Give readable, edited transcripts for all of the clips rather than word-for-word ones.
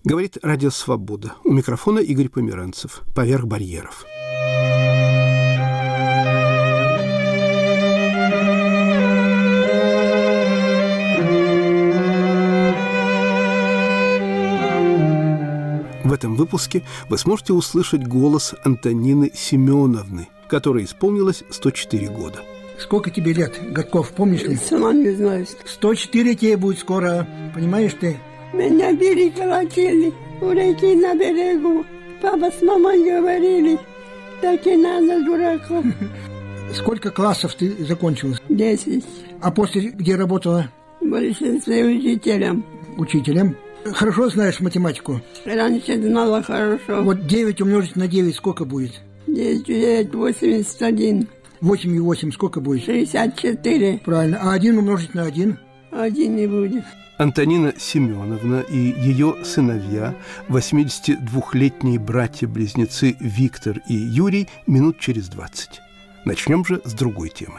Говорит Радио Свобода. У микрофона Игорь Померанцев. Поверх барьеров. В этом выпуске вы сможете услышать голос Антонины Семеновны, которой исполнилось 104 года. Сколько тебе лет, годков, помнишь ли? Сама не знаю. 104 тебе будет скоро, понимаешь ты? Меня били, колотили у реки на берегу. Папа с мамой говорили, так и надо, дураков. Сколько классов ты закончила? 10. А после где работала? В большинстве учителем. Учителем? Хорошо знаешь математику? Раньше знала хорошо. Вот 9 умножить на 9 сколько будет? 9, 81. 8 и 8 сколько будет? 64. Правильно. А 1 умножить на 1? 1 не будет. Антонина Семеновна и ее сыновья, 82-летние братья-близнецы Виктор и Юрий, минут через 20. Начнем же с другой темы.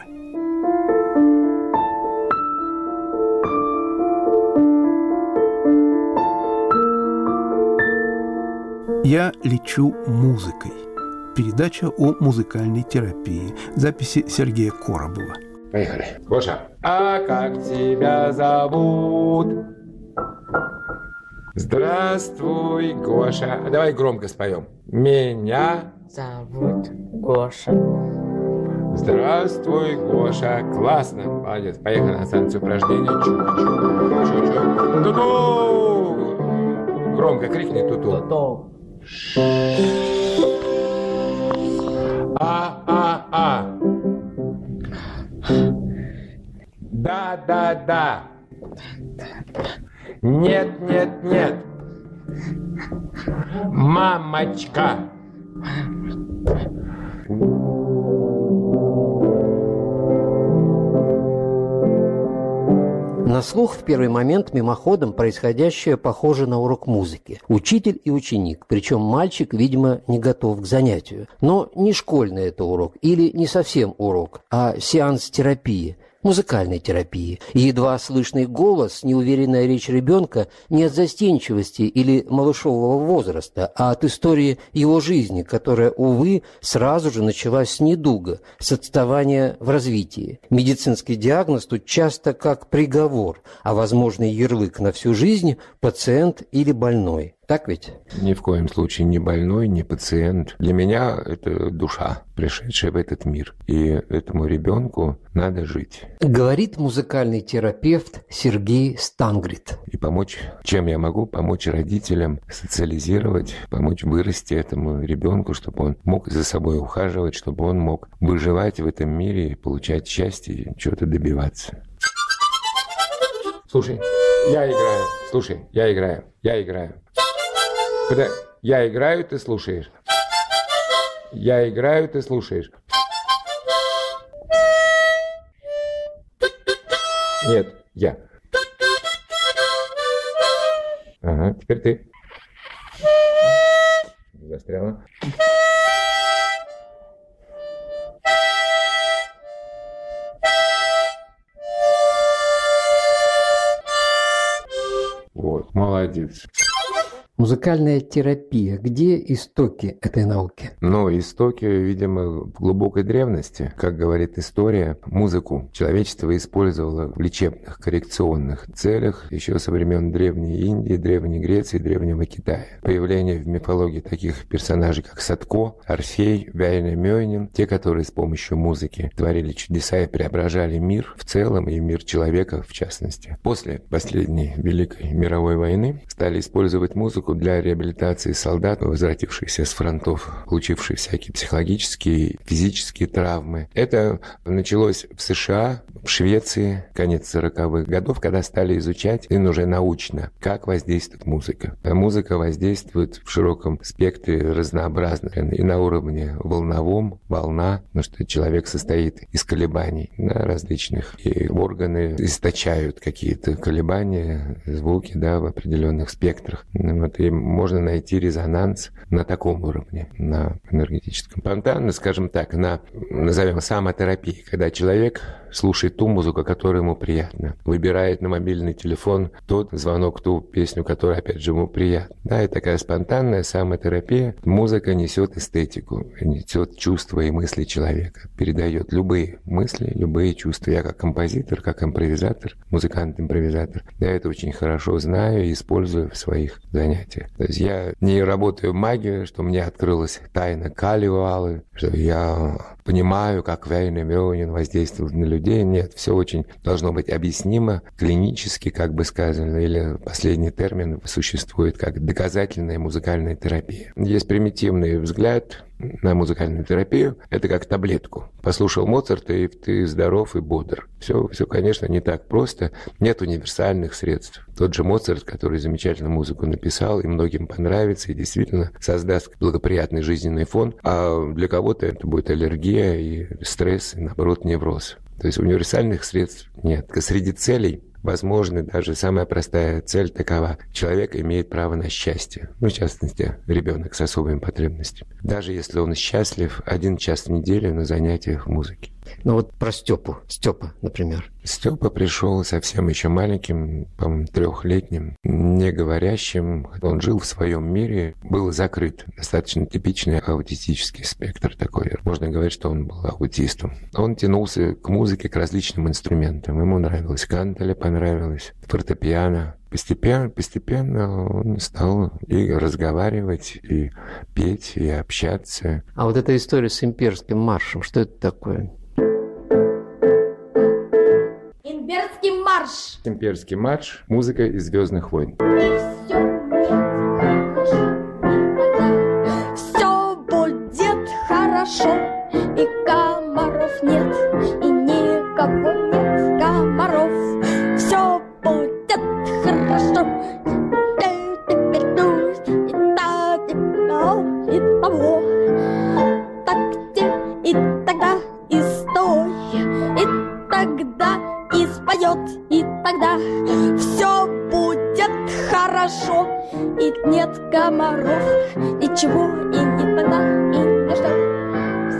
«Я лечу музыкой». Передача о музыкальной терапии. Записи Сергея Коробова. Поехали. Гоша. А как тебя зовут? Здравствуй, Гоша. Давай громко споем. Меня зовут Гоша. Здравствуй, Гоша. Классно. Молодец. Поехали на станцию упражнений. Чу-чу. Ту-ту. Громко крикни ту-ту. Ту-ту. А. Да. Нет. Мамочка. На слух в первый момент мимоходом происходящее похоже на урок музыки. Учитель и ученик, причем мальчик, видимо, не готов к занятию. Но не школьный это урок или не совсем урок, а сеанс терапии. Музыкальной терапии. И едва слышный голос, неуверенная речь ребенка не от застенчивости или малышового возраста, а от истории его жизни, которая, увы, сразу же началась с недуга, с отставания в развитии. Медицинский диагноз тут часто как приговор, а возможный ярлык на всю жизнь – пациент или больной. Так ведь? Ни в коем случае не больной, не пациент. Для меня это душа, пришедшая в этот мир. И этому ребенку надо жить. Говорит музыкальный терапевт Сергей Стангрит. И помочь, чем я могу, помочь родителям социализировать, помочь вырасти этому ребенку, чтобы он мог за собой ухаживать, чтобы он мог выживать в этом мире, получать счастье и чего-то добиваться. Слушай, я играю. Слушай, я играю. Когда я играю, ты слушаешь. Я играю, ты слушаешь. Нет, я. Ага, теперь ты. Застряла. Вот, молодец. Музыкальная терапия. Где истоки этой науки? Истоки, видимо, в глубокой древности. Как говорит история, музыку человечество использовало в лечебных, коррекционных целях еще со времен Древней Индии, Древней Греции, Древнего Китая. Появление в мифологии таких персонажей, как Садко, Орфей, Вяйнамёнин, те, которые с помощью музыки творили чудеса и преображали мир в целом и мир человека в частности. После последней Великой мировой войны стали использовать музыку для реабилитации солдат, возвратившихся с фронтов, получивших всякие психологические, физические травмы. Это началось в США, в Швеции, конец 40-х годов, когда стали изучать, и уже научно, как воздействует музыка. Музыка воздействует в широком спектре разнообразно, и на уровне волновом, волна, потому что человек состоит из колебаний на различных, и органы источают какие-то колебания, звуки, в определенных спектрах. Вот, и можно найти резонанс на таком уровне, на энергетическом. Спонтанно, скажем так, назовем самотерапией, когда человек слушает ту музыку, которая ему приятна, выбирает на мобильный телефон тот звонок, ту песню, которая, опять же, ему приятна. Да, и такая спонтанная самотерапия. Музыка несет эстетику, несет чувства и мысли человека, передает любые мысли, любые чувства. Я как композитор, как импровизатор, музыкант-импровизатор, я это очень хорошо знаю и использую в своих занятиях. То есть я не работаю в магии, что мне открылась тайна Калевалы, что я понимаю, как Вейнамёнин воздействует на людей. Нет, все очень должно быть объяснимо, клинически, как бы сказано, или последний термин существует как доказательная музыкальная терапия. Есть примитивный взгляд на музыкальную терапию, это как таблетку. Послушал Моцарта, и ты здоров и бодр. Все, конечно, не так просто. Нет универсальных средств. Тот же Моцарт, который замечательную музыку написал, и многим понравится, и действительно создаст благоприятный жизненный фон, а для кого-то это будет аллергия и стресс, и, наоборот, невроз. То есть универсальных средств нет. Среди целей возможно, даже самая простая цель такова. Человек имеет право на счастье. В частности, ребенок с особыми потребностями. Даже если он счастлив 1 час в неделю на занятиях музыки. Ну вот про Степу. Степа, например. Степа пришел совсем еще маленьким, по-моему, 3-летним, не говорящим. Он жил в своем мире, был закрыт. Достаточно типичный аутистический спектр такой. Можно говорить, что он был аутистом. Он тянулся к музыке, к различным инструментам. Ему нравилось кантеле, понравилось фортепиано. Постепенно он стал и разговаривать, и петь, и общаться. А вот эта история с имперским маршем, что это такое? Имперский марш. Имперский марш – музыка из «Звездных войн». Все будет хорошо, и комаров нет, и никого нет комаров. Все будет хорошо, и того, так где, и тогда, и стой, и тогда, и споет, и тогда все будет хорошо, и нет комаров, ничего, и не тогда, и не что.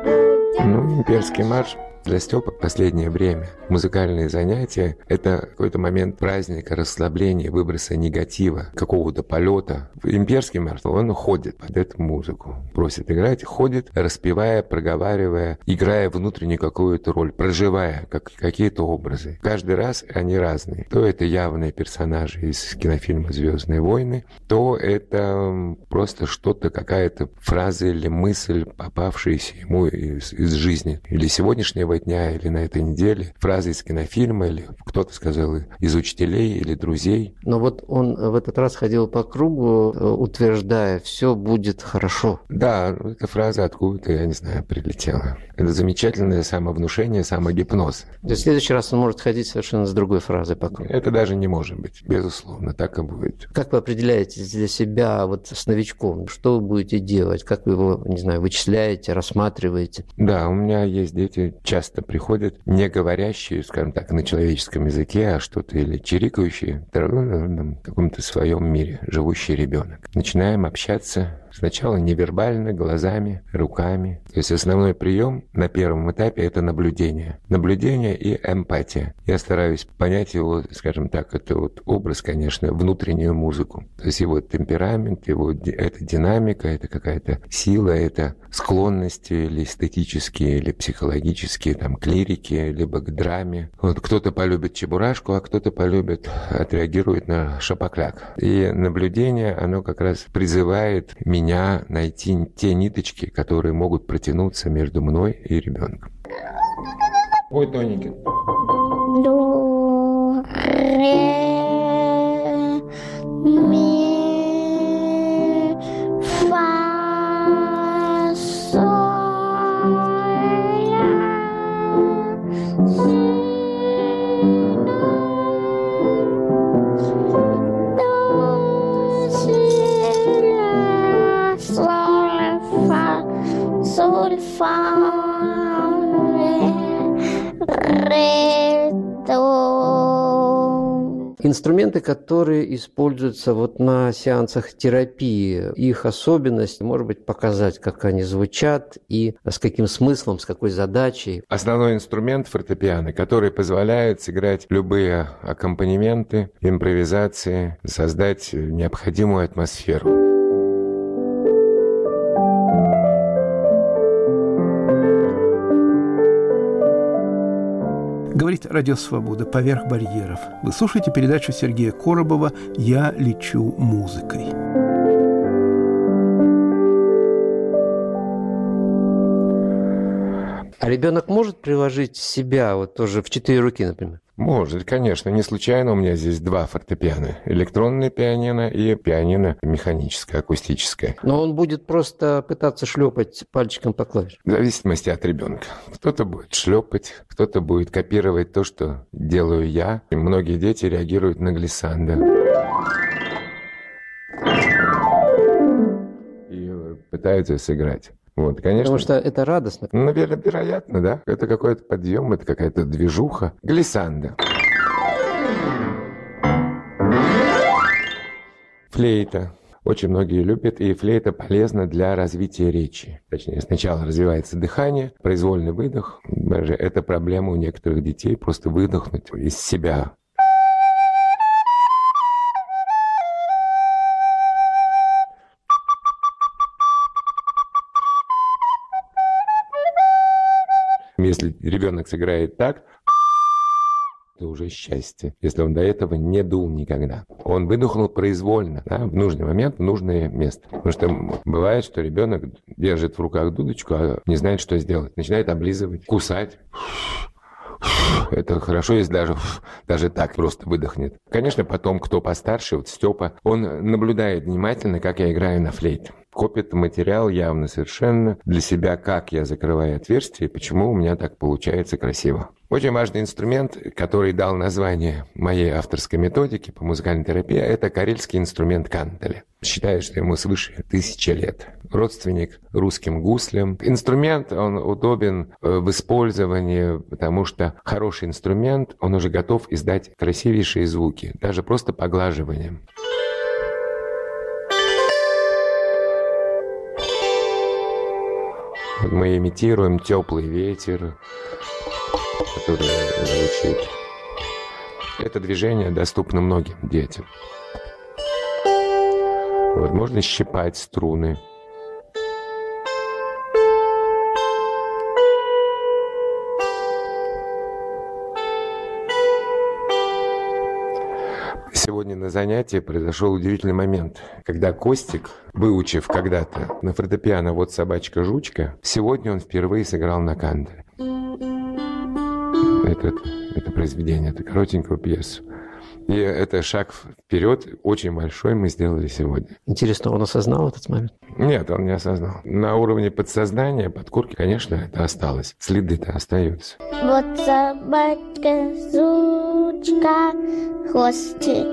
Все будет... Имперский марш для Степы в последнее время музыкальные занятия – это какой-то момент праздника, расслабления, выброса негатива, какого-то полета. Имперский марш, он ходит под эту музыку, просит играть, ходит, распевая, проговаривая, играя внутреннюю какую-то роль, проживая какие-то образы. Каждый раз они разные. То это явные персонажи из кинофильма «Звездные войны», то это просто что-то, какая-то фраза или мысль, попавшаяся ему из жизни или сегодняшнего дня, или на этой неделе, фраза из кинофильма, или кто-то сказал из учителей или друзей. Но вот он в этот раз ходил по кругу, утверждая, все будет хорошо. Да, эта фраза откуда-то, я не знаю, прилетела. Это замечательное самовнушение, самогипноз. В следующий раз он может ходить совершенно с другой фразой по кругу. Это даже не может быть, безусловно, так и будет. Как вы определяете для себя вот с новичком, что вы будете делать, как вы его, не знаю, вычисляете, рассматриваете? Да, у меня есть дети, часто приходят не говорящие, скажем так, на человеческом языке, а что-то или чирикающие, в каком-то своем мире, живущий ребенок. Начинаем общаться. Сначала невербально, глазами, руками. То есть основной прием на первом этапе – это наблюдение. Наблюдение и эмпатия. Я стараюсь понять его, скажем так, это вот образ, конечно, внутреннюю музыку. То есть его темперамент, его это динамика, это какая-то сила, это склонности или эстетические, или психологические, там, к лирике, либо к драме. Вот кто-то полюбит чебурашку, а кто-то полюбит, отреагирует на шапокляк. И наблюдение, оно как раз призывает меня найти те ниточки, которые могут протянуться между мной и ребенком. Ой, тоненький. До, ре, ми, фа, соль, ля, си, до, си, ля, соль, фа, ре, до. Инструменты, которые используются вот на сеансах терапии, их особенность, может быть, показать, как они звучат и с каким смыслом, с какой задачей. Основной инструмент фортепиано, который позволяет сыграть любые аккомпанементы, импровизации, создать необходимую атмосферу. Говорит Радио Свобода «Поверх барьеров». Вы слушаете передачу Сергея Коробова «Я лечу музыкой». А ребенок может приложить себя вот тоже в 4 руки, например? Может, конечно. Не случайно у меня здесь 2 фортепиано. Электронное пианино и пианино механическое, акустическое. Но он будет просто пытаться шлепать пальчиком по клавишам. В зависимости от ребенка. Кто-то будет шлепать, кто-то будет копировать то, что делаю я. И многие дети реагируют на глиссандо. И пытаются сыграть. Вот, конечно. Потому что это радостно. Наверное, вероятно, да. Это какой-то подъем, это какая-то движуха. Глиссандо. Флейта. Очень многие любят, и флейта полезна для развития речи. Точнее, сначала развивается дыхание, произвольный выдох. Даже это проблема у некоторых детей, просто выдохнуть из себя. Если ребенок сыграет так, это уже счастье. Если он до этого не дул никогда. Он выдохнул произвольно, да, в нужный момент, в нужное место. Потому что бывает, что ребенок держит в руках дудочку, а не знает, что сделать. Начинает облизывать, кусать. Это хорошо, если даже так просто выдохнет. Конечно, потом, кто постарше, вот Степа, он наблюдает внимательно, как я играю на флейте. Копит материал явно совершенно для себя, как я закрываю отверстие, почему у меня так получается красиво. Очень важный инструмент, который дал название моей авторской методике по музыкальной терапии, это карельский инструмент кантеле. Считаю, что ему свыше 1000 лет. Родственник русским гуслям. Инструмент, он удобен в использовании, потому что хороший инструмент, он уже готов издать красивейшие звуки, даже просто поглаживанием. Вот мы имитируем теплый ветер, который звучит. Это движение доступно многим детям. Вот можно щипать струны. Сегодня на занятии произошел удивительный момент, когда Костик, выучив когда-то на фортепиано «Вот собачка-жучка», сегодня он впервые сыграл на кантеле. Это произведение, это коротенькую пьесу. И это шаг вперед, очень большой, мы сделали сегодня. Интересно, он осознал этот момент? Нет, он не осознал. На уровне подсознания, подкорки, конечно, это осталось. Следы-то остаются. Вот собачка, жучка, хвостик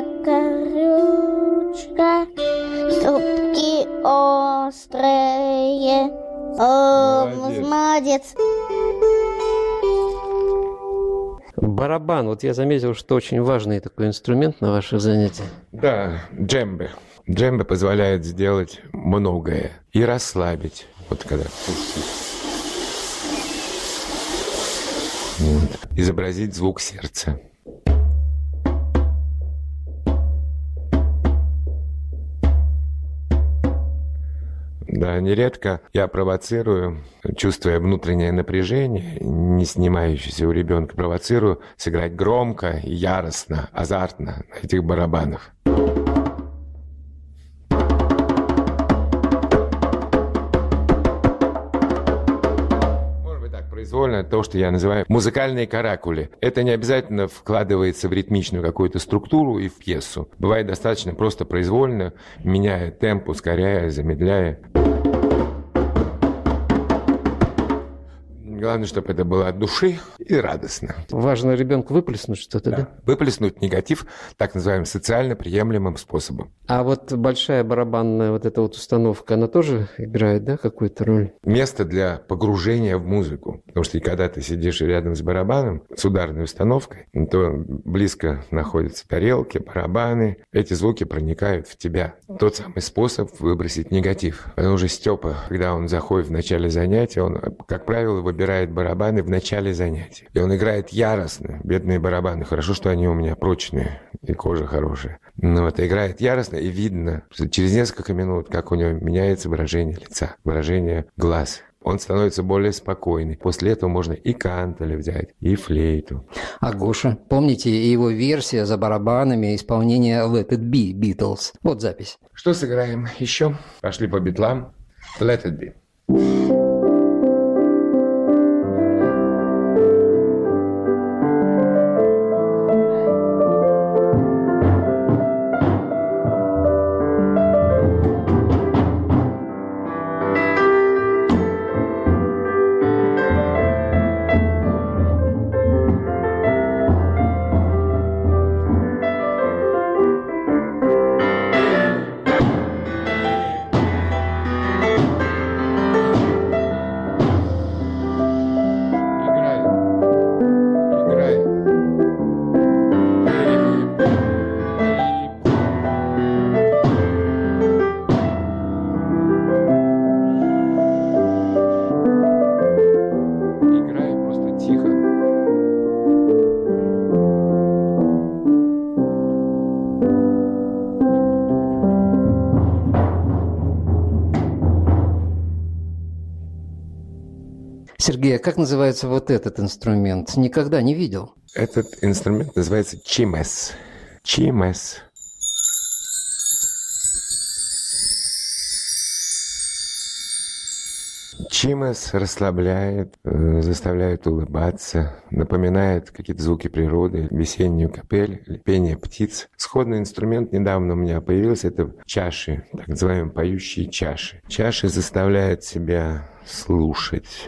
закорючка, зубки острые. О, молодец. Барабан. Вот я заметил, что очень важный такой инструмент на ваших занятиях. Да, джембе. Джембе позволяет сделать многое и расслабить. Вот когда вот. Изобразить звук сердца. Да, нередко я провоцирую, чувствуя внутреннее напряжение, не снимающееся у ребенка, провоцирую сыграть громко, яростно, азартно на этих барабанах. Может быть так, произвольно, то, что я называю музыкальные каракули. Это не обязательно вкладывается в ритмичную какую-то структуру и в пьесу. Бывает достаточно просто произвольно, меняя темп, ускоряя, замедляя. главное, чтобы это было от души и радостно. Важно ребенку выплеснуть что-то, да? Выплеснуть негатив так называемым социально приемлемым способом. А вот большая барабанная вот эта вот установка, она тоже играет, да, какую-то роль? Место для погружения в музыку. Потому что когда ты сидишь рядом с барабаном, с ударной установкой, то близко находятся тарелки, барабаны. Эти звуки проникают в тебя. Тот самый способ выбросить негатив. Потому что Степа, когда он заходит в начале занятия, он, как правило, выбирает барабаны в начале занятия. И он играет яростно. Бедные барабаны. Хорошо, что они у меня прочные и кожа хорошая. Но вот играет яростно, и видно, что через несколько минут, как у него меняется выражение лица, выражение глаз. Он становится более спокойный. После этого можно и кантель взять, и флейту. А Гоша, помните его версия за барабанами исполнения Let It Be Beatles? Вот запись. Что сыграем еще? Пошли по битлам. Let It Be. Сергей, а как называется вот этот инструмент? Никогда не видел. Этот инструмент называется чимес. Чимес. Чимес расслабляет, заставляет улыбаться, напоминает какие-то звуки природы, весеннюю капель, пение птиц. Сходный инструмент недавно у меня появился, это чаши, так называемые поющие чаши. Чаши заставляют себя слушать.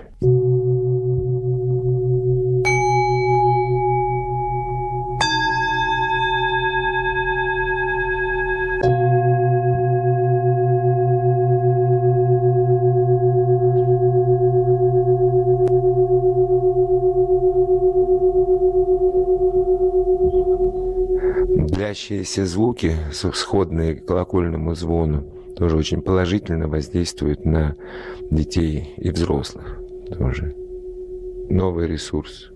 Длящиеся звуки, сходные к колокольному звону, тоже очень положительно воздействуют на детей и взрослых. Тоже новый ресурс.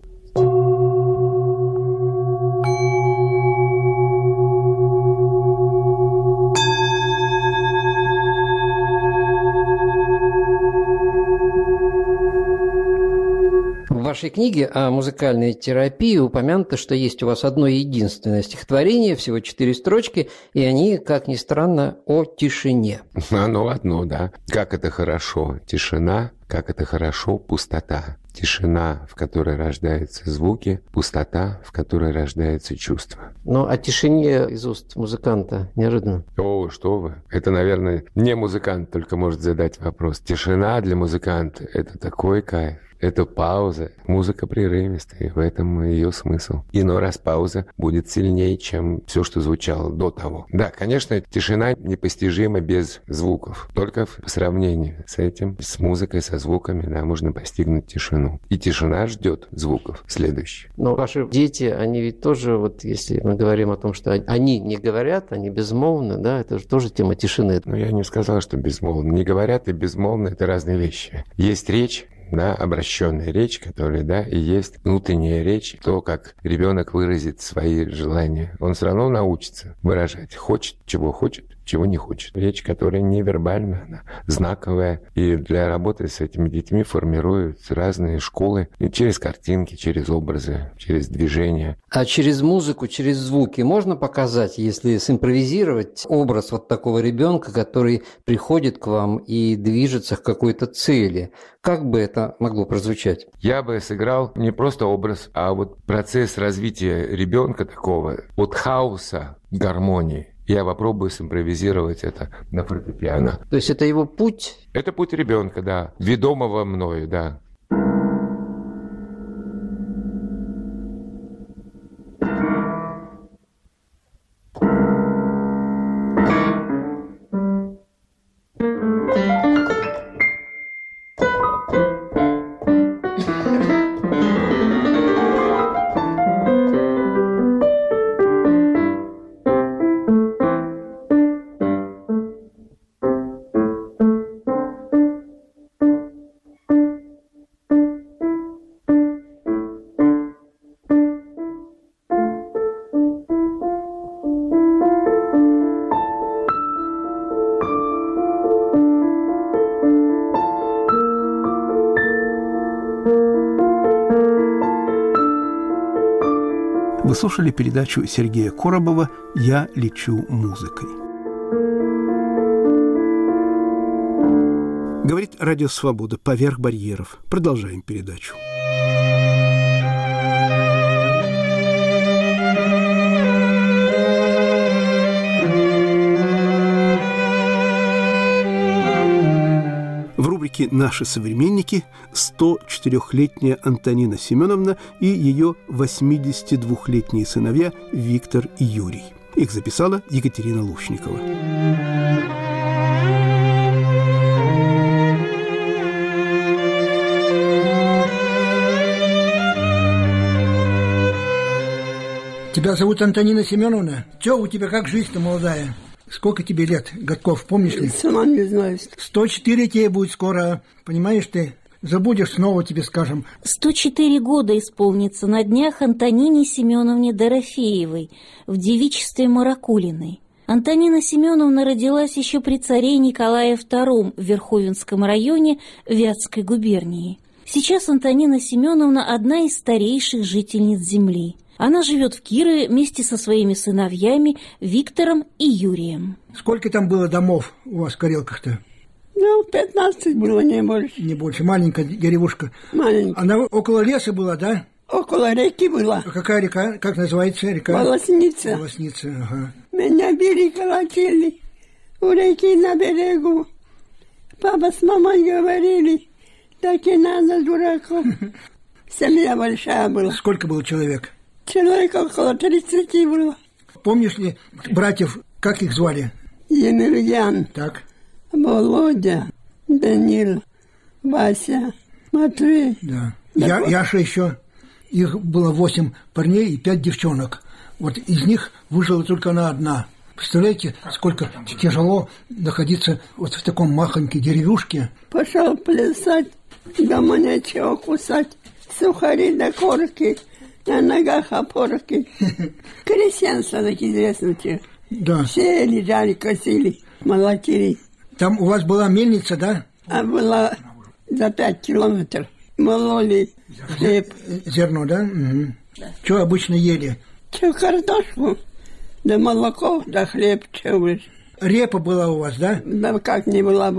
В вашей книге о музыкальной терапии упомянуто, что есть у вас одно единственное стихотворение, всего 4 строчки, и они, как ни странно, о тишине. Оно одно, да. Как это хорошо тишина, как это хорошо пустота. Тишина, в которой рождаются звуки, пустота, в которой рождаются чувства. Но о тишине из уст музыканта неожиданно. О, что вы. Это, наверное, не музыкант только может задать вопрос. Тишина для музыканта – это такой кайф. Это пауза. Музыка прерывистая, в этом ее смысл. Иной раз пауза будет сильнее, чем все, что звучало до того. Да, конечно, тишина непостижима без звуков. Только в сравнении с этим, с музыкой, со звуками, да, можно постигнуть тишину. И тишина ждет звуков следующих. Но ваши дети, они ведь тоже, вот если мы говорим о том, что они не говорят, они безмолвны, да, это же тоже тема тишины. Но я не сказал, что безмолвно. Не говорят и безмолвно – это разные вещи. Есть речь, да, обращенная речь, которая, да, и есть внутренняя речь, то, как ребенок выразит свои желания. Он все равно научится выражать. Хочет, чего не хочет. Речь, которая невербальна, она знаковая. И для работы с этими детьми формируют разные школы и через картинки, через образы, через движения. А через музыку, через звуки можно показать, если симпровизировать образ вот такого ребенка, который приходит к вам и движется к какой-то цели? Как бы это могло прозвучать? Я бы сыграл не просто образ, а вот процесс развития ребенка такого от хаоса к гармонии. Я попробую симпровизировать это на фортепиано. То есть это его путь? Это путь ребенка, да, ведомого мною, да. Вы слушали передачу Сергея Коробова «Я лечу музыкой». Говорит Радио Свобода «Поверх барьеров». Продолжаем передачу. В рубрике «Наши современники» 104-летняя Антонина Семеновна и ее 82-летние сыновья Виктор и Юрий. Их записала Екатерина Лушникова. Тебя зовут Антонина Семеновна? Че у тебя, как жизнь-то молодая? Сколько тебе лет, годков, помнишь ли? Сама не знаю. 104 тебе будет скоро, понимаешь ты? Забудешь, снова тебе скажем. 104 года исполнится на днях Антонине Семеновне Дорофеевой в девичестве Маракулиной. Антонина Семеновна родилась еще при царе Николае II в Верховенском районе Вятской губернии. Сейчас Антонина Семеновна одна из старейших жительниц земли. Она живет в Кирове вместе со своими сыновьями Виктором и Юрием. Сколько там было домов у вас в Карелках-то? 15 было, не больше. Не больше. Маленькая деревушка. Маленькая. Она около леса была, да? Около реки была. А какая река? Как называется река? Волосница. Волосница, ага. Меня били, колотили у реки на берегу. Папа с мамой говорили, так и надо, дураков. Семья большая была. Сколько было человек? Человек около 30 было. Помнишь ли братьев, как их звали? Емельян, Так. Володя, Данил, Вася, Матвей. Да. Яша еще. Их было 8 парней и 5 девчонок. Вот из них выжила только она одна. Представляете, сколько тяжело находиться вот в таком махонькой деревушке. Пошел плясать, дома нечего кусать. Сухари до корки, на ногах опорки. Крестьянство такие известные. Да. Все лежали, косили, молотили. Там у вас была мельница, да? А была за 5 километров. Мололи хлеб. Зерно, да? Угу. Что обычно ели? Че, картошку, да молоко, да хлеб, че уж. Репа была у вас, да? Да как не была.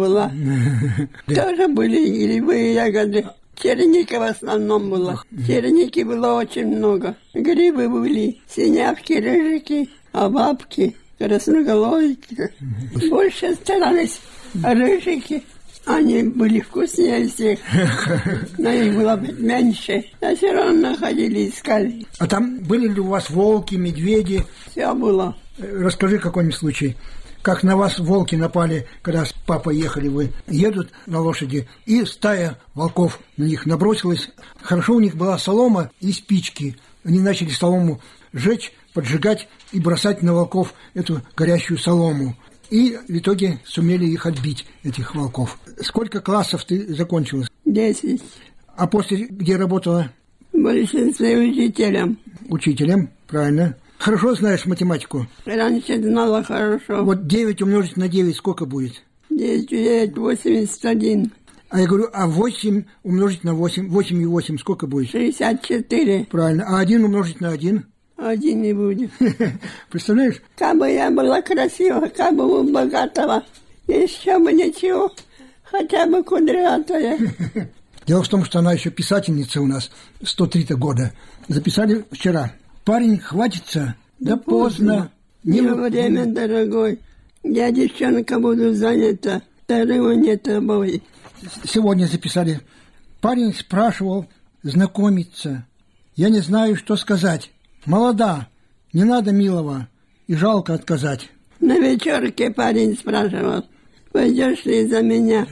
Тоже были грибы и ягоды. Черника в основном было. Черники было очень много. Грибы были, синявки, рыжики, обабки, красноголовики. Больше старались рыжики. Они были вкуснее всех. Но их было меньше. А все равно находили, искали. А там были ли у вас волки, медведи? Все было. Расскажи какой-нибудь случай. Как на вас волки напали, когда с папой ехали, вы едут на лошади, и стая волков на них набросилась. Хорошо у них была солома и спички. Они начали солому жечь, поджигать и бросать на волков эту горящую солому. И в итоге сумели их отбить, этих волков. Сколько классов ты закончила? 10. А после где работала? В большинстве учителем. Учителем, правильно. Хорошо знаешь математику? Раньше знала хорошо. Вот 9 умножить на 9 сколько будет? 9, 81. А я говорю, а 8 умножить на 8, 8 и 8 сколько будет? 64. Правильно. А 1 умножить на 1? 1 не будет. Представляешь? Как бы я была красива, как бы у богатого, еще бы ничего, хотя бы кудрявая. Дело в том, что она еще писательница у нас, 103 года. Записали вчера. Парень хватится, да поздно. Не время, дорогой. Я, девчонка, буду занята. Второго нет обои. Сегодня записали. Парень спрашивал знакомиться. Я не знаю, что сказать. Молода, не надо милого, и жалко отказать. На вечерке парень спрашивал, пойдешь ли за меня?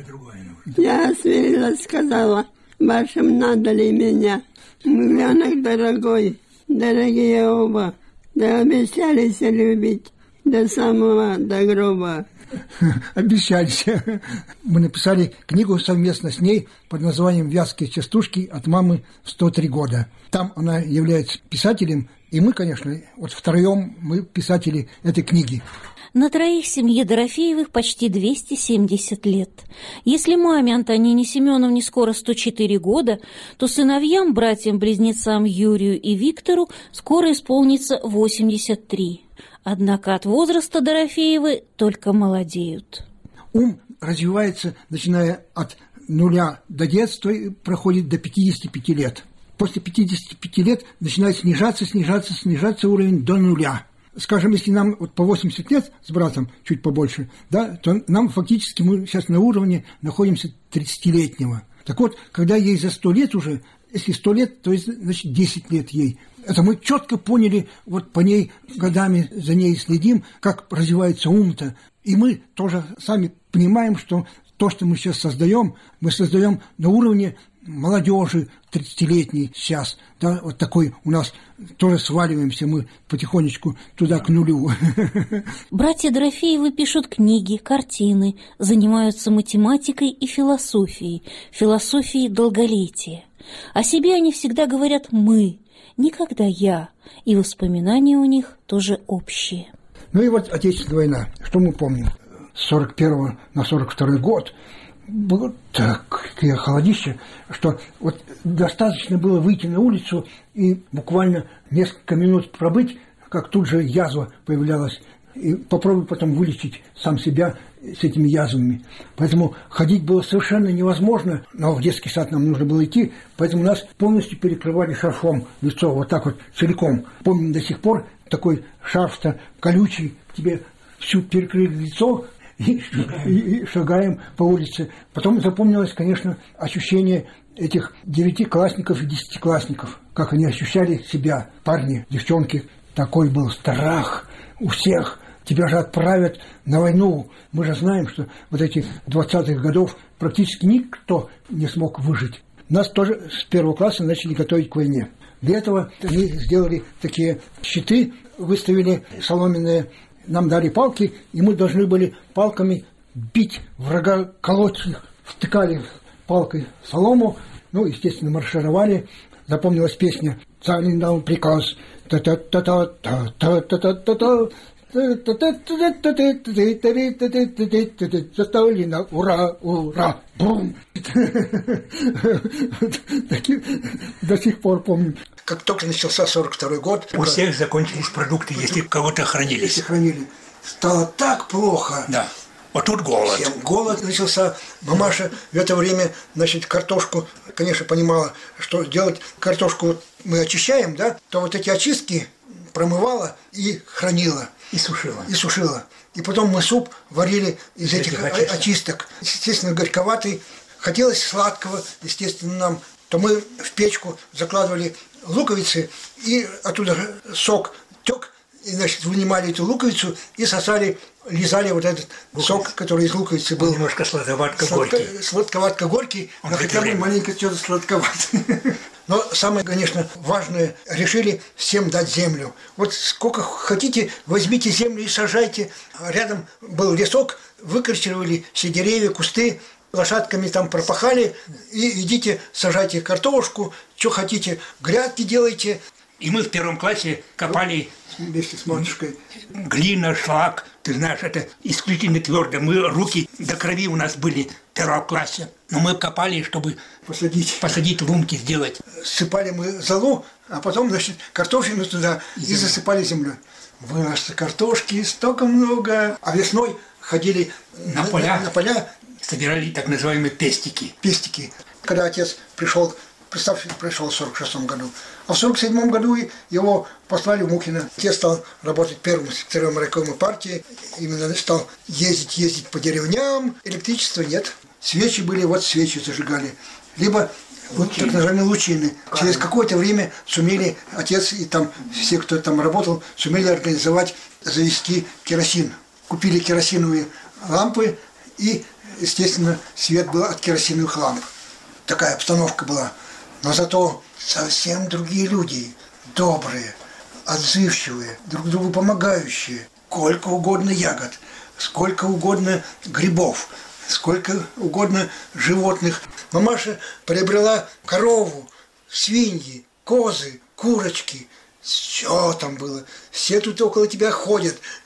Я смирилась, сказала, вашим надо ли меня? Миллионок дорогой, дорогие оба, да обещались любить до самого, до гроба. Обещались. Мы написали книгу совместно с ней под названием «Вятские частушки от мамы в 103 года». Там она является писателем, и мы, конечно, вот втроем мы писатели этой книги. На троих семье Дорофеевых почти 270 лет. Если маме Антонине Семеновне скоро 104 года, то сыновьям, братьям-близнецам Юрию и Виктору скоро исполнится 83. Однако от возраста Дорофеевы только молодеют. Ум развивается, начиная от 0 до детства, и проходит до 55 лет. После 55 лет начинает снижаться уровень до 0. Скажем, если нам вот по 80 лет с братом, чуть побольше, да, то нам фактически мы сейчас на уровне находимся 30-летнего. Так вот, когда ей за 100 лет уже, если 100 лет, то есть, значит, 10 лет ей. Это мы четко поняли, вот по ней годами за ней следим, как развивается ум-то. И мы тоже сами понимаем, что то, что мы сейчас создаем, мы создаем на уровне молодежи 30-летней сейчас. Да, вот такой у нас тоже сваливаемся мы потихонечку туда к нулю. Братья Дорофеевы пишут книги, картины, занимаются математикой и философией долголетия. О себе они всегда говорят «мы», никогда «я», и воспоминания у них тоже общие. Ну и вот Отечественная война, что мы помним? С 41 на 42 год было такое холодище, что вот достаточно было выйти на улицу и буквально несколько минут пробыть, как тут же язва появлялась, и попробуй потом вылечить сам себя с этими язвами. Поэтому ходить было совершенно невозможно, но в детский сад нам нужно было идти, поэтому нас полностью перекрывали шарфом лицо, вот так вот целиком. Помню до сих пор, такой шарф-то колючий, тебе всю перекрыли лицо, и шагаем по улице. Потом запомнилось, конечно, ощущение этих 9-классников и 10-классников, как они ощущали себя, парни, девчонки. Такой был страх у всех. Тебя же отправят на войну. Мы же знаем, что вот эти 20-х годов практически никто не смог выжить. Нас тоже с 1 класса начали готовить к войне. Для этого они сделали такие щиты, выставили соломенные. Нам дали палки, и мы должны были палками бить врага, колоть их, втыкали палкой в солому, ну, естественно, маршировали. Запомнилась песня «Царь дал приказ». Заставили на ура, ура, бум. До сих пор помню. Как только начался 42-й год... У всех закончились продукты, если кого-то хранились. Если хранили. Стало так плохо. Да. Вот тут голод. Всем голод начался. Мамаша в это время, значит, картошку, конечно, понимала, что делать. Картошку мы очищаем, да, то вот эти очистки промывала и хранила. И сушила. И сушила. И потом мы суп варили из этих очисток. Естественно, горьковатый. Хотелось сладкого, естественно, нам. То мы в печку закладывали луковицы, и оттуда сок тек, и, значит, вынимали эту луковицу и сосали, лизали вот этот сок, который из луковицы был. Немножко сладковатко-горький. Сладковатко-горький, но хотя бы маленько что-то сладковатое. Но самое, конечно, важное, решили всем дать землю. Вот сколько хотите, возьмите землю и сажайте. Рядом был лесок, выкорчевали все деревья, кусты, лошадками там пропахали, и идите, сажайте картошку, что хотите, грядки делайте. И мы в 1 классе копали вместе с матушкой. Глина, шлак, ты знаешь, это исключительно твердо. Мы руки до крови у нас были в 1 классе. Но мы копали, чтобы посадить лунки, сделать. Сыпали мы золу, а потом, значит, картофелину туда и засыпали землей. Выросло картошки столько много. А весной ходили на поля. Собирали так называемые пестики. Пестики. Когда отец пришел, представьте, пришел в 46-м году, а в 47-м году его послали в Мухино. Отец стал работать первым секретарем райкома партии, именно стал ездить по деревням. Электричества нет. Свечи были, вот свечи зажигали. Либо вот так называемые лучины. Через какое-то время сумели отец и там все, кто там работал, сумели организовать, завести керосин. Купили керосиновые лампы и, естественно, свет был от керосиновых ламп. Такая обстановка была. Но зато совсем другие люди, добрые, отзывчивые, друг другу помогающие. Сколько угодно ягод, сколько угодно грибов, сколько угодно животных. Мамаша приобрела корову, свиньи, козы, курочки. Все там было. Все тут около тебя ходят.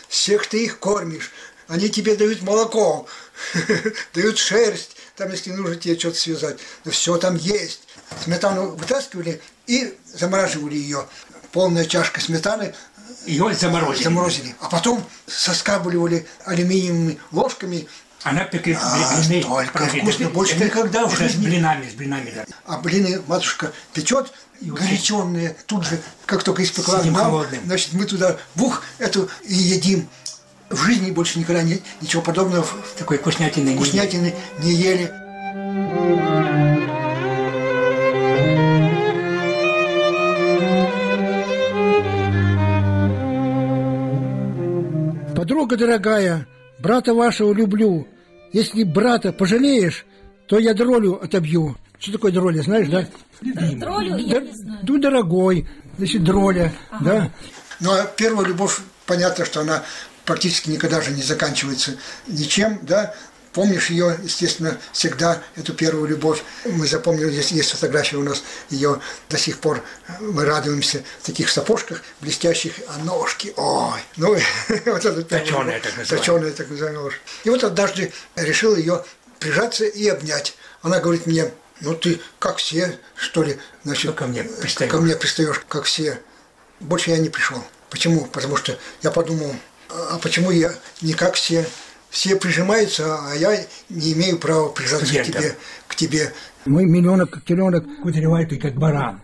всех ты их кормишь, они тебе дают молоко, дают шерсть, там, если нужно тебе что-то связать, да все там есть. Сметану вытаскивали и замораживали ее. Полная чашка сметаны. Ее заморозили. А потом соскабливали алюминиевыми ложками. Она пекли блины. Только вкусно, больше никогда в жизни. С блинами, да. А блины матушка печет, горяченные, тут же, как только испекла нам, значит, мы туда эту и едим. В жизни больше никогда ничего подобного. Такой вкуснятины не ели. Подруга дорогая, брата вашего люблю. Если брата пожалеешь, то я дролю отобью. Что такое дроля, знаешь, да? Дролю я не знаю. Ну, дорогой, значит, дроля, да. Ну, а первая любовь, понятно, что она практически никогда же не заканчивается ничем, да. Помнишь ее, естественно, всегда, эту первую любовь. Мы запомнили, здесь есть фотография у нас, ее до сих пор мы радуемся в таких сапожках блестящих, а ножки, ой, ну, вот это точеная, так называемая ножка. И вот однажды решил ее прижаться и обнять. Она говорит мне, ну ты как все, что ли, значит, ко мне пристаешь, как все. Больше я не пришел. Почему? Потому что я подумал, а почему я не как все? Все прижимаются, а я не имею права прижаться к тебе. Мы миллионок, как теленок. Кудрявый ты, как баран.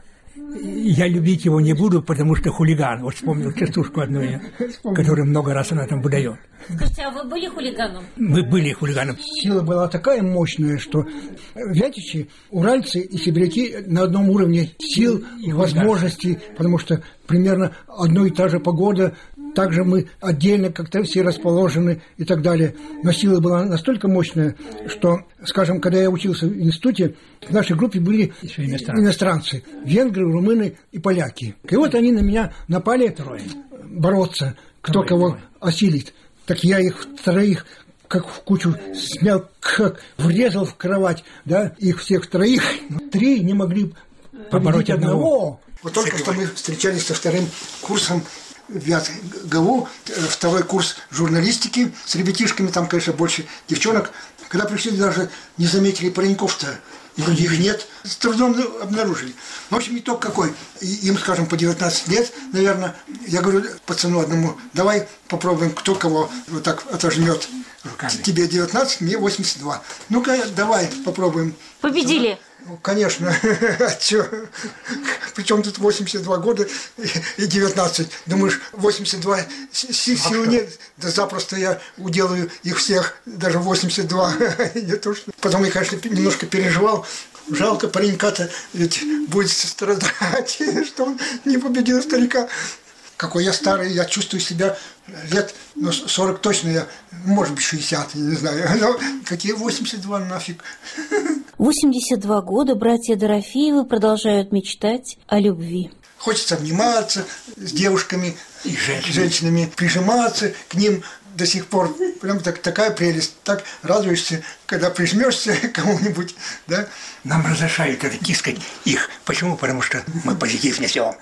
Я любить его не буду, потому что хулиган. Вот вспомнил частушку одну, которую много раз она там выдает. Скажите, а вы были хулиганом? Мы были хулиганом. Сила была такая мощная, что вятичи, уральцы и сибиряки на одном уровне сил и возможностей, потому что примерно одно и та же погода. Также мы отдельно как-то все расположены и так далее. Но сила была настолько мощная, что, скажем, когда я учился в институте, в нашей группе были иностранцы. Венгры, румыны и поляки. И вот они на меня напали бороться, кто кого осилит. Так я их троих как в кучу смял, как врезал в кровать, да, их всех троих. 3 не могли побороть одного. Вот только что мы встречались со вторым курсом в ГАУ, второй курс журналистики, с ребятишками, там, конечно, больше девчонок. Когда пришли, даже не заметили пареньков-то, вроде их нет, с трудом обнаружили. В общем, итог какой? Им, скажем, по 19 лет, наверное, я говорю пацану одному, давай попробуем, кто кого вот так отожмет. Руками. Тебе 19, мне 82. Ну-ка, давай попробуем. Победили? Конечно. А чё? Причем тут 82 года и 19. Думаешь, 82 сил нет? Да запросто я уделаю их всех, даже 82. Не то, что... Потом я, конечно, немножко переживал. Жалко паренька-то, ведь будет страдать, что он не победил старика. Какой я старый, я чувствую себя лет, 40 точно, я, может быть, 60, я не знаю. Но какие 82 нафиг. 82 года братья Дорофеевы продолжают мечтать о любви. Хочется обниматься с девушками, и женщинами, прижиматься к ним до сих пор. Прям такая прелесть. Так радуешься, когда прижмешься к кому-нибудь, да? Нам разрешают это тискать их. Почему? Потому что мы позитив несем.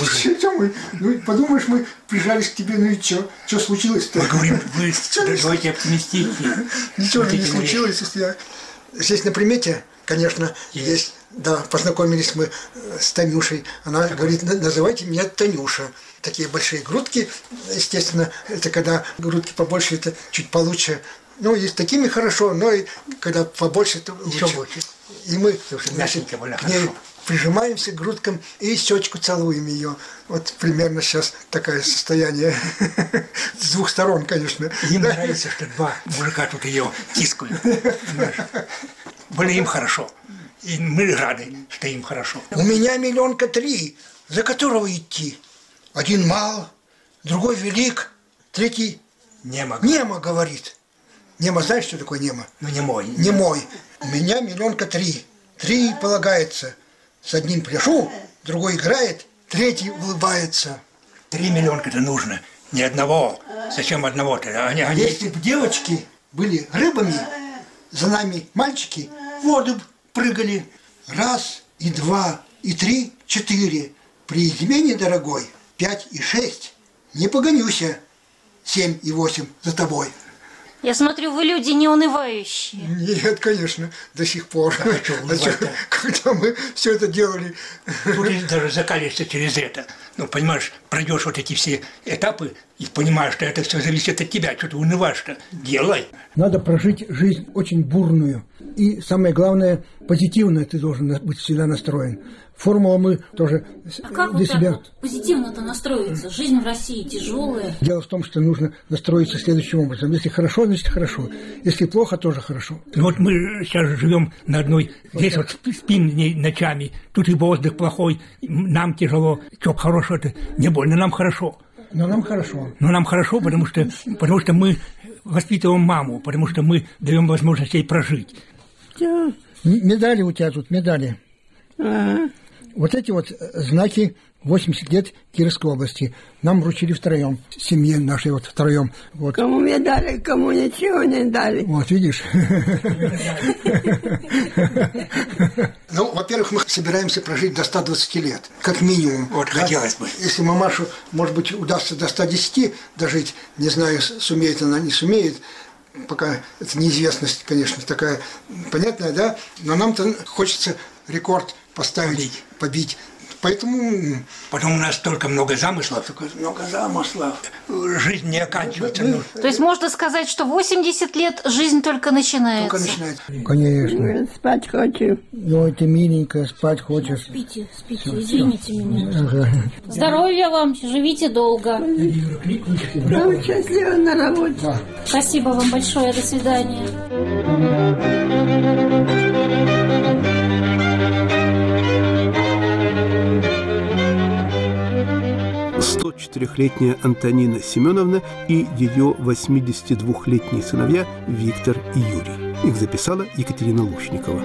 Ну, подумаешь, мы прижались к тебе, ну и что? Что случилось-то? Мы говорим, вы давайте оптимистичнее. Ничего же не случилось, если я... Здесь на примете, конечно, есть, да, познакомились мы с Танюшей. Она говорит, называйте меня Танюша. Такие большие грудки, естественно, это когда грудки побольше, это чуть получше. Ну, и с такими хорошо, но и когда побольше, то лучше. Еще больше. И мы, значит, к ней прижимаемся к грудкам и щечку целуем ее. Вот примерно сейчас такое состояние. С двух сторон, конечно. Им нравится, что два мужика тут ее тискают. Более им хорошо. И мы рады, что им хорошо. У меня 3 миллиона, за которого идти? Один мал, другой велик, третий немо. Немо говорит. Немо, знаешь, что такое немо? Ну, немой. Немой. У меня 3 миллиона. 3 полагается. С одним пляшу, другой играет, третий улыбается. 3 миллиона-то нужно. Не одного. Зачем одного-то? Если бы девочки были рыбами, за нами мальчики в воду прыгали. 1, и 2, и 3, 4. При измене, дорогой, 5 и 6. Не погонюся. 7 и 8 за тобой. Я смотрю, вы люди не унывающие. Нет, конечно, до сих пор. Когда мы все это делали. Ты даже закалишься через это. Ну, понимаешь, пройдешь вот эти все этапы и понимаешь, что это все зависит от тебя. Что ты унываешь-то? Делай. Надо прожить жизнь очень бурную. И самое главное, позитивно ты должен быть всегда настроен. Формула мы тоже А как для вот себя... так вот позитивно-то настроиться? Жизнь в России тяжелая. Дело в том, что нужно настроиться следующим образом. Если хорошо, значит хорошо. Если плохо, тоже хорошо. Вот мы сейчас живем на одной... Здесь вот спим ночами. Тут и воздух плохой. Нам тяжело. Что хорошего-то? Не больно, нам хорошо. Но нам хорошо. Но нам хорошо, потому что мы воспитываем маму, потому что мы даем возможность ей прожить. Медали у тебя тут, медали. Вот эти вот знаки 80 лет Кировской области. Нам вручили втроем, семье нашей вот втроем. Вот. Кому мне дали, кому ничего не дали. Вот, видишь? Ну, во-первых, мы собираемся прожить до 120 лет, как минимум. Вот, хотелось бы. Если мамашу, может быть, удастся до 110 дожить, не знаю, сумеет она, не сумеет, пока это неизвестность, конечно, такая понятная, да, но нам-то хочется рекорд поставить, побить. Поэтому... Потом у нас столько много замыслов. Много замыслов. Жизнь не оканчивается. То есть можно сказать, что 80 лет жизнь только начинается. Только начинается. Конечно. Спать хочу. Ой, ты миленькая, спать хочешь. Спите, извините меня. Ага. Здоровья вам, живите долго. Вам счастливо на работе. Да. Спасибо вам большое, до свидания. 104-летняя Антонина Семеновна и ее 82-летние сыновья Виктор и Юрий. Их записала Екатерина Лушникова.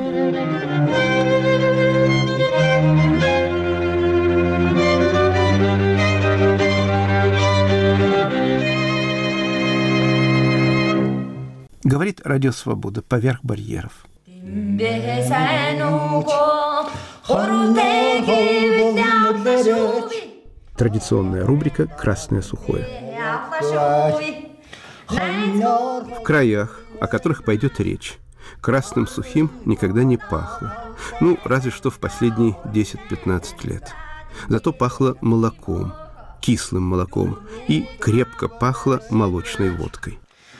Говорит Радио Свобода поверх барьеров. Традиционная рубрика «Красное сухое». В краях, о которых пойдет речь, красным сухим никогда не пахло. Ну, разве что в последние 10-15 лет. Зато пахло молоком, кислым молоком, и крепко пахло молочной водкой.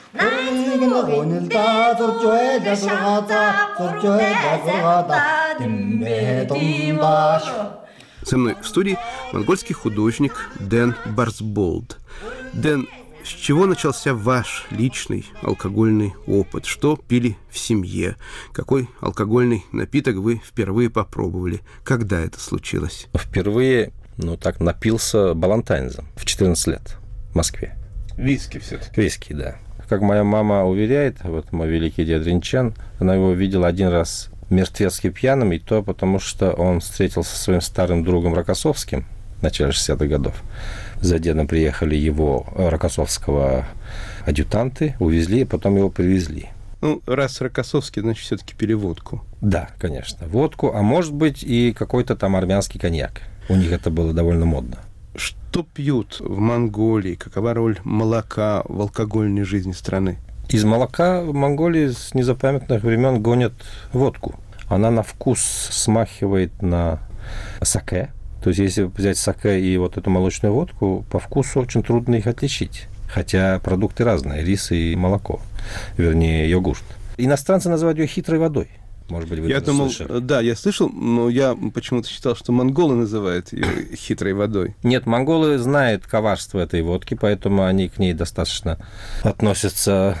Со мной в студии монгольский художник Дэн Барсболд. Дэн, с чего начался ваш личный алкогольный опыт? Что пили в семье? Какой алкогольный напиток вы впервые попробовали? Когда это случилось? Впервые, напился балантайнзом в 14 лет в Москве. Виски все-таки. Виски, да. Как моя мама уверяет, вот мой великий дед Ринчан, она его видела один раз мертвецки пьяным, и то потому, что он встретился со своим старым другом Рокоссовским в начале 60-х годов. За дедом приехали его рокоссовского адъютанты, увезли, и потом его привезли. Ну, раз Рокоссовский, значит, все-таки пили водку. Да, конечно, водку, а может быть и какой-то там армянский коньяк. У них это было довольно модно. Что пьют в Монголии? Какова роль молока в алкогольной жизни страны? Из молока в Монголии с незапамятных времен гонят водку. Она на вкус смахивает на саке. То есть, если взять саке и вот эту молочную водку, по вкусу очень трудно их отличить. Хотя продукты разные, рис и молоко, вернее, йогурт. Иностранцы называют ее хитрой водой. Может быть, вы я думал, слышали. Да, я слышал, но я почему-то считал, что монголы называют ее хитрой водой. Нет, монголы знают коварство этой водки, поэтому они к ней достаточно относятся,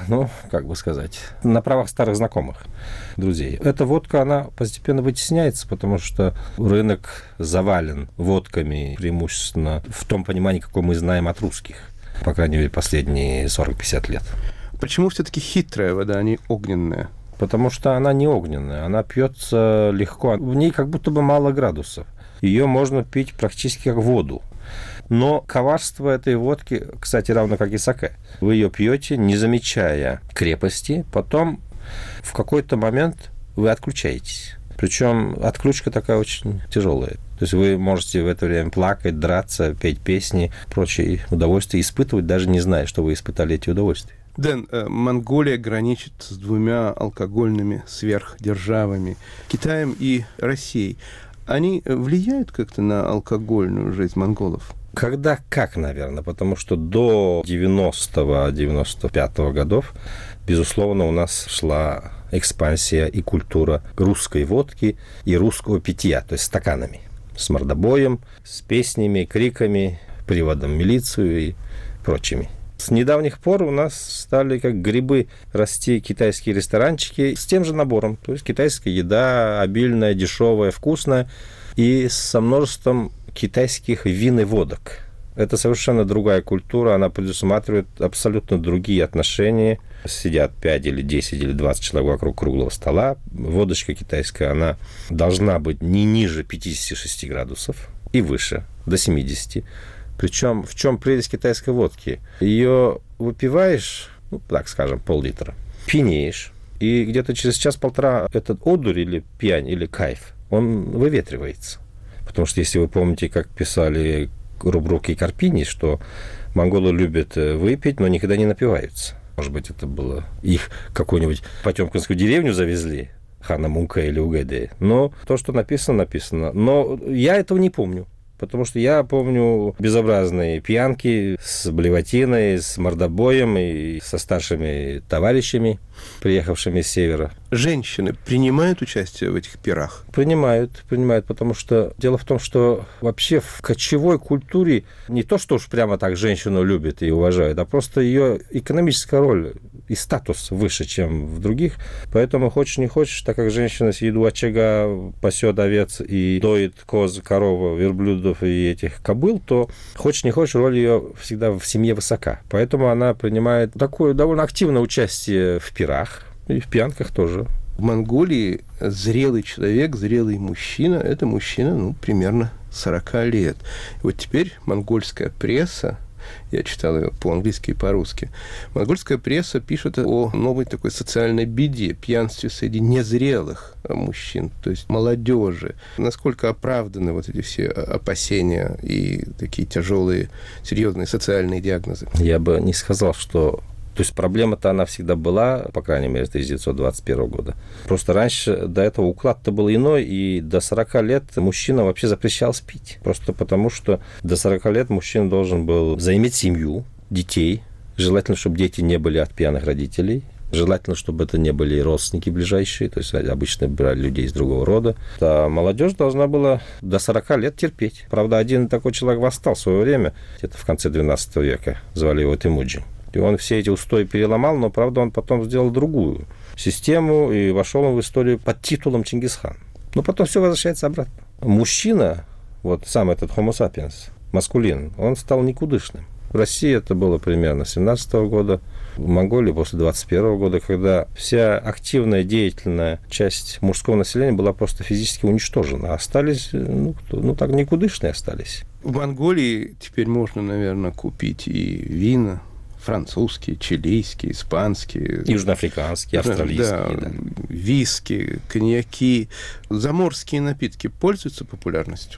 на правах старых знакомых, друзей. Эта водка, она постепенно вытесняется, потому что рынок завален водками, преимущественно в том понимании, какое мы знаем от русских, по крайней мере, последние 40-50 лет. Почему все-таки хитрая вода, а не огненная? Потому что она не огненная, она пьется легко, в ней как будто бы мало градусов. Ее можно пить практически как воду. Но коварство этой водки, кстати, равно как и саке. Вы ее пьете, не замечая крепости, потом в какой-то момент вы отключаетесь. Причем отключка такая очень тяжелая. То есть вы можете в это время плакать, драться, петь песни, прочие удовольствия испытывать, даже не зная, что вы испытали эти удовольствия. Дэн, Монголия граничит с двумя алкогольными сверхдержавами – Китаем и Россией. Они влияют как-то на алкогольную жизнь монголов? Когда как, наверное, потому что до 90-95 годов, безусловно, у нас шла экспансия и культура русской водки и русского питья, то есть стаканами, с мордобоем, с песнями, криками, приводом в милицию и прочими. С недавних пор у нас стали как грибы расти китайские ресторанчики с тем же набором. То есть китайская еда обильная, дешевая, вкусная и со множеством китайских вин и водок. Это совершенно другая культура, она предусматривает абсолютно другие отношения. Сидят 5 или 10 или 20 человек вокруг круглого стола. Водочка китайская, она должна быть не ниже 56 градусов и выше, до 70. Причем в чем прелесть китайской водки? Ее выпиваешь, ну, так скажем, пол-литра, пьянеешь, и где-то через час-полтора этот одурь или пьянь, или кайф, он выветривается. Потому что, если вы помните, как писали Рубрук и Карпини, что монголы любят выпить, но никогда не напиваются. Может быть, это было их какую-нибудь потемкинскую деревню завезли, хана Мунка или Угэдэ. Но то, что написано, написано. Но я этого не помню. Потому что я помню безобразные пьянки с блевотиной, с мордобоем и со старшими товарищами, приехавшими с севера. Женщины принимают участие в этих пирах? Принимают, потому что дело в том, что вообще в кочевой культуре не то, что уж прямо так женщину любят и уважают, а просто ее экономическая роль и статус выше, чем в других. Поэтому хочешь не хочешь, так как женщина сидит у очага, пасет овец и доит коз, корову, верблюдов и этих кобыл, то хочешь не хочешь, роль ее всегда в семье высока. Поэтому она принимает такое довольно активное участие в пирах и в пьянках тоже. В Монголии зрелый человек, зрелый мужчина – это мужчина, примерно 40 лет. И вот теперь монгольская пресса, я читал ее по-английски и по-русски, монгольская пресса пишет о новой такой социальной беде, пьянстве среди незрелых мужчин, то есть молодежи. Насколько оправданы вот эти все опасения и такие тяжелые, серьезные социальные диагнозы? Я бы не сказал, что... То есть проблема-то она всегда была, по крайней мере, с 1921 года. Просто раньше до этого уклад-то был иной, и до 40 лет мужчина вообще запрещалось пить. Просто потому, что до 40 лет мужчина должен был заиметь семью, детей. Желательно, чтобы дети не были от пьяных родителей. Желательно, чтобы это не были родственники ближайшие, то есть обычно брали людей из другого рода. А молодежь должна была до 40 лет терпеть. Правда, один такой человек восстал в свое время, где-то в конце 12 века, звали его Темуджин. И он все эти устои переломал, но, правда, он потом сделал другую систему и вошел в историю под титулом Чингисхан. Но потом все возвращается обратно. Мужчина, вот сам этот Homo sapiens, маскулин, он стал никудышным. В России это было примерно с 17 года, в Монголии после 21 года, когда вся активная, деятельная часть мужского населения была просто физически уничтожена. Остались, так никудышные остались. В Монголии теперь можно, наверное, купить и вина, французские, чилийские, испанские. Южноафриканские, австралийские. Да. Виски, коньяки. Заморские напитки пользуются популярностью?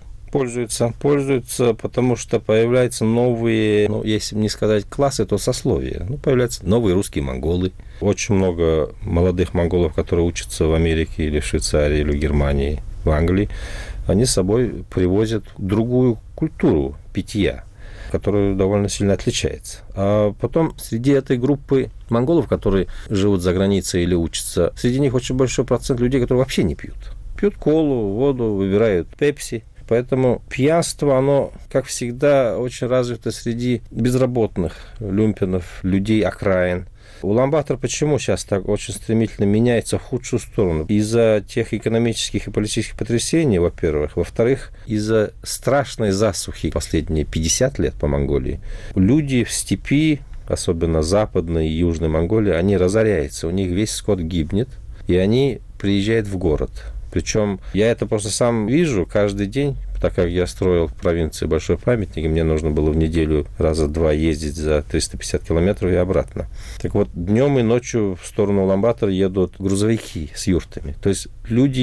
Пользуются, потому что появляются новые, если не сказать классы, то сословия. Появляются новые русские монголы. Очень много молодых монголов, которые учатся в Америке или в Швейцарии, или в Германии, в Англии. Они с собой привозят другую культуру питья, которая довольно сильно отличается. А потом среди этой группы монголов, которые живут за границей или учатся, среди них очень большой процент людей, которые вообще не пьют. Пьют колу, воду, выбирают пепси. Поэтому пьянство, оно, как всегда, очень развито среди безработных, люмпенов, людей окраин. Улан-Батор почему сейчас так очень стремительно меняется в худшую сторону? Из-за тех экономических и политических потрясений, во-первых. Во-вторых, из-за страшной засухи последние 50 лет по Монголии. Люди в степи, особенно западной и южной Монголии, они разоряются. У них весь скот гибнет, и они приезжают в город. Причем я это просто сам вижу каждый день, так как я строил в провинции большой памятник, и мне нужно было в неделю раза два ездить за 350 километров и обратно. Так вот, днем и ночью в сторону Улан-Батора едут грузовики с юртами. То есть люди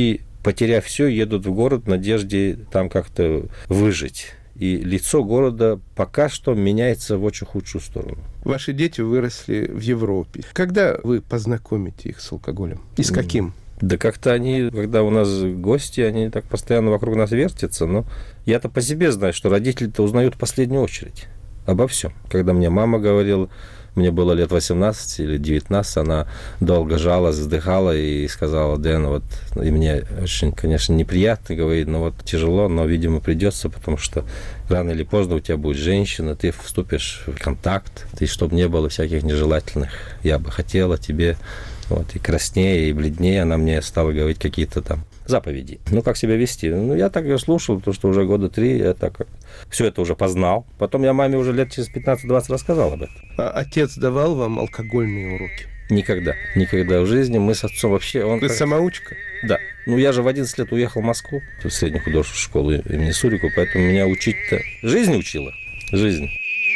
потеряв все, едут в город в надежде там как-то выжить. И лицо города пока что меняется в очень худшую сторону. Ваши дети выросли в Европе. Когда вы познакомите их с алкоголем? И с каким? Да как-то они, когда у нас гости, они так постоянно вокруг нас вертятся. Но я-то по себе знаю, что родители-то узнают в последнюю очередь обо всем. Когда мне мама говорила, мне было лет 18 или 19, она долго жалась, вздыхала и сказала: Дэн, вот, и мне очень, конечно, неприятно, говорит, но вот тяжело, но, видимо, придется, потому что рано или поздно у тебя будет женщина, ты вступишь в контакт, и чтобы не было всяких нежелательных, я бы хотела тебе, вот, и краснее, и бледнее она мне стала говорить какие-то там заповеди. Ну, как себя вести? Ну, я так ее слушал, потому что уже года 3 я так все это уже познал. Потом я маме уже лет через 15-20 рассказал об этом. А отец давал вам алкогольные уроки? Никогда. Никогда в жизни. Мы с отцом вообще... Вы самоучка? Да. Ну, я же в 11 лет уехал в Москву, в среднюю художественную школу имени Сурикова, поэтому меня учить-то... Жизнь учила. Жизнь.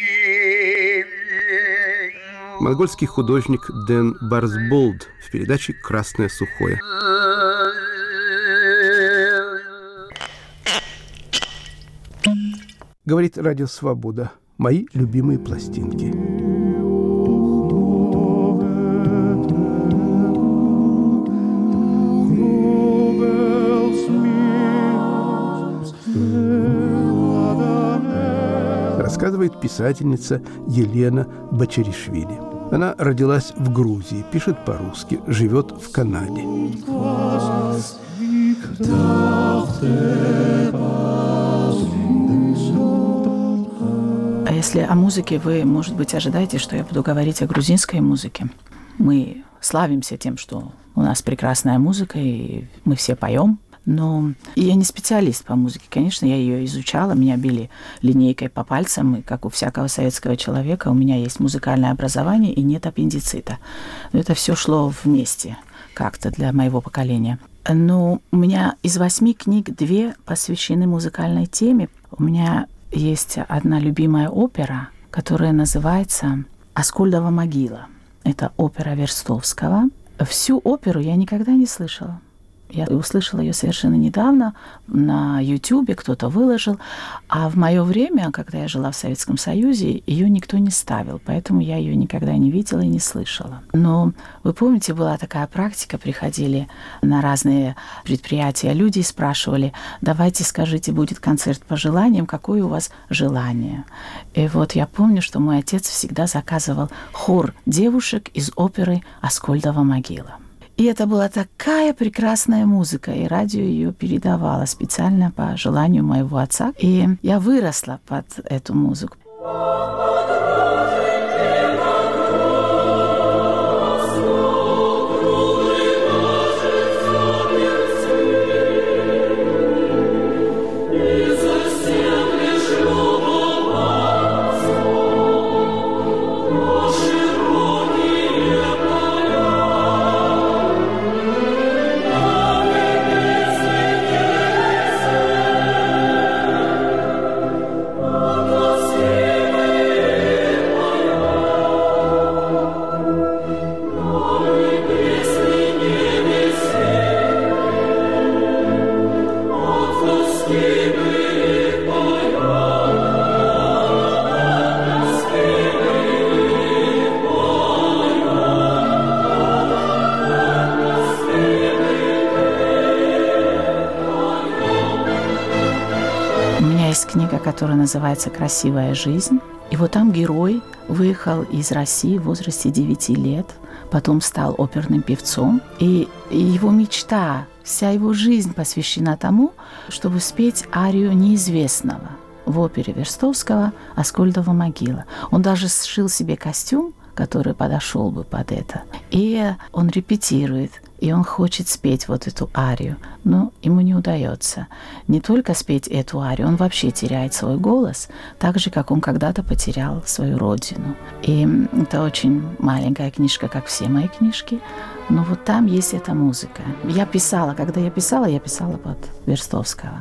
Монгольский художник Дэн Барсболд в передаче «Красное сухое». Говорит Радио Свобода. Мои любимые пластинки. Рассказывает писательница Елена Бачаришвили. Она родилась в Грузии, пишет по-русски, живет в Канаде. А если о музыке вы, может быть, ожидаете, что я буду говорить о грузинской музыке? Мы славимся тем, что у нас прекрасная музыка, и мы все поем. Но я не специалист по музыке. Конечно, я ее изучала, меня били линейкой по пальцам, и, как у всякого советского человека, у меня есть музыкальное образование и нет аппендицита. Но это все шло вместе как-то для моего поколения. Но у меня из 8 книг 2 посвящены музыкальной теме. У меня есть одна любимая опера, которая называется «Аскольдова могила». Это опера Верстовского. Всю оперу я никогда не слышала. Я услышала ее совершенно недавно на Ютубе, кто-то выложил. А в мое время, когда я жила в Советском Союзе, ее никто не ставил, поэтому я ее никогда не видела и не слышала. Но вы помните, была такая практика, приходили на разные предприятия люди и спрашивали: давайте скажите, будет концерт по желаниям, какое у вас желание? И вот я помню, что мой отец всегда заказывал хор девушек из оперы «Аскольдова могила». И это была такая прекрасная музыка, и радио ее передавало специально по желанию моего отца. И я выросла под эту музыку. Книга, которая называется «Красивая жизнь». И вот там герой выехал из России в возрасте 9 лет, потом стал оперным певцом. И его мечта, вся его жизнь посвящена тому, чтобы спеть арию неизвестного в опере Верстовского «Аскольдова могила». Он даже сшил себе костюм, который подошел бы под это. И он репетирует, и он хочет спеть вот эту арию, но ему не удается. Не только спеть эту арию, он вообще теряет свой голос, так же, как он когда-то потерял свою родину. И это очень маленькая книжка, как все мои книжки, но вот там есть эта музыка. Я писала, когда я писала под Верстовского.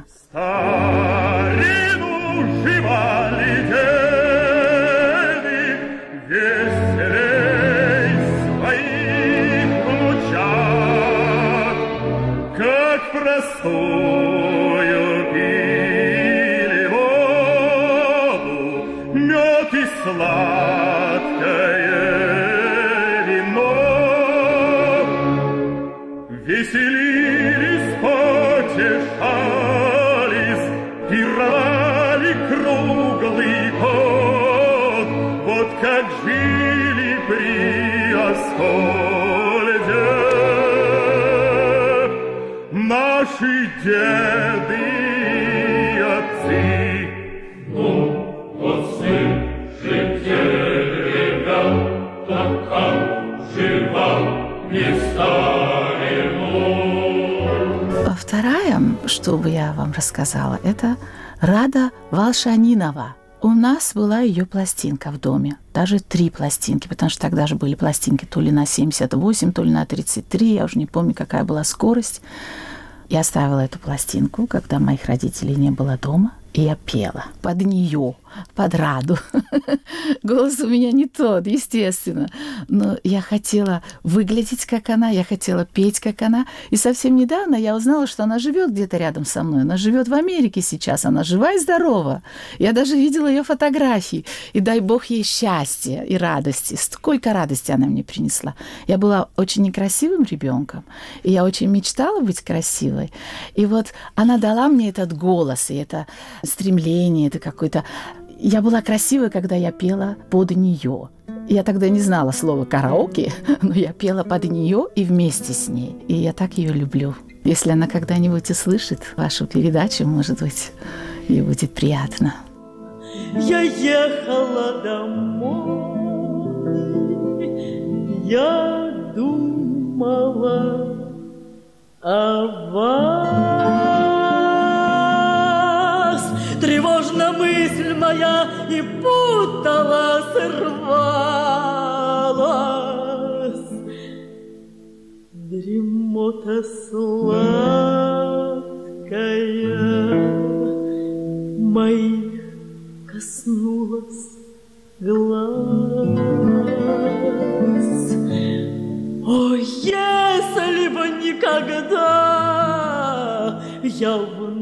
Как простою пили воду, мед и сладкое вино. Веселились, потешались, пировали круглый год. Вот как жили при Аскольде наши деды и отцы. Ну, вот слышим деревян, так как жива не старину. Вторая, что бы я вам рассказала, это Рада Волшанинова. У нас была ее пластинка в доме, даже 3 пластинки, потому что тогда же были пластинки то ли на 78, то ли на 33, я уже не помню, какая была скорость. Я ставила эту пластинку, когда моих родителей не было дома, и я пела под нее, под Раду. Голос у меня не тот, естественно. Но я хотела выглядеть, как она, я хотела петь, как она. И совсем недавно я узнала, что она живет где-то рядом со мной. Она живет в Америке сейчас, она жива и здорова. Я даже видела ее фотографии. И дай бог ей счастья и радости. Сколько радости она мне принесла. Я была очень некрасивым ребенком, и я очень мечтала быть красивой. И вот она дала мне этот голос, и это стремление, это какой-то... Я была красивой, когда я пела под нее. Я тогда не знала слова «караоке», но я пела под нее и вместе с ней. И я так ее люблю. Если она когда-нибудь услышит вашу передачу, может быть, ей будет приятно. Я ехала домой, я думала о вас. Тревожна мысль моя и путалась, рвалась. Дремота сладкая моих коснулась глаз. О, если бы никогда я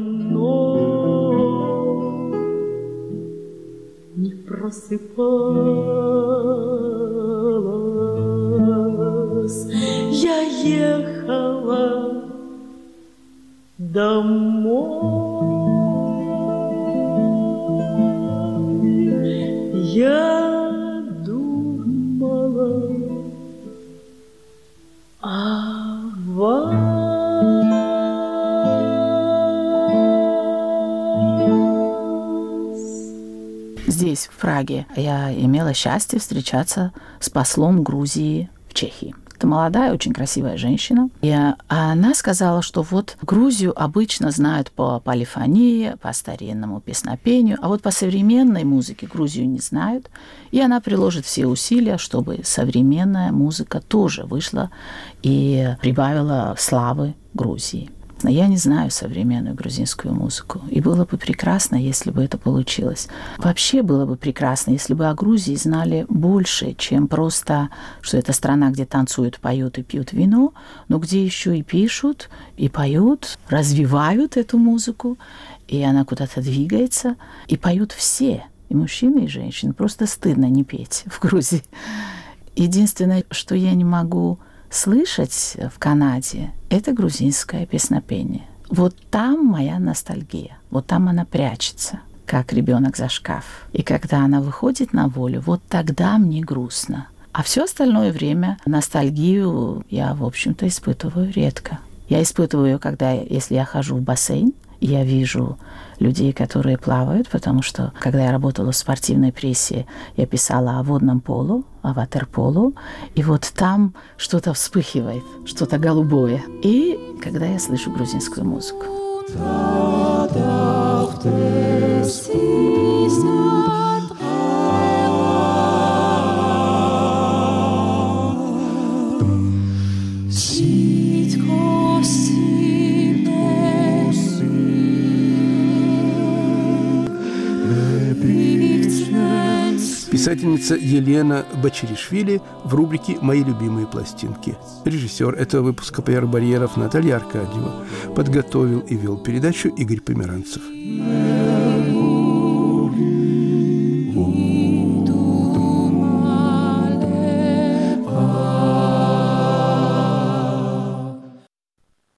вновь не просыпалась, я ехала домой, я думала о вас. Здесь, в Праге, я имела счастье встречаться с послом Грузии в Чехии. Это молодая, очень красивая женщина. И она сказала, что вот Грузию обычно знают по полифонии, по старинному песнопению, а вот по современной музыке Грузию не знают. И она приложит все усилия, чтобы современная музыка тоже вышла и прибавила славы Грузии. Я не знаю современную грузинскую музыку, и было бы прекрасно, если бы это получилось. Вообще было бы прекрасно, если бы о Грузии знали больше, чем просто, что это страна, где танцуют, поют и пьют вино, но где еще и пишут, и поют, развивают эту музыку, и она куда-то двигается, и поют все, и мужчины, и женщины. Просто стыдно не петь в Грузии. Единственное, что я не могу слышать в Канаде, это грузинское песнопение. Вот там моя ностальгия, вот там она прячется, как ребенок за шкаф. И когда она выходит на волю, вот тогда мне грустно. А все остальное время ностальгию я, в общем-то, испытываю редко. Я испытываю ее, если я хожу в бассейн, я вижу людей, которые плавают, потому что, когда я работала в спортивной прессе, я писала о водном поло, о ватерполо, и вот там что-то вспыхивает, что-то голубое. И когда я слышу грузинскую музыку. Писательница Елена Бачеришвили в рубрике «Мои любимые пластинки». Режиссер этого выпуска «Пояр барьеров» Наталья Аркадьева. Подготовил и вел передачу Игорь Померанцев.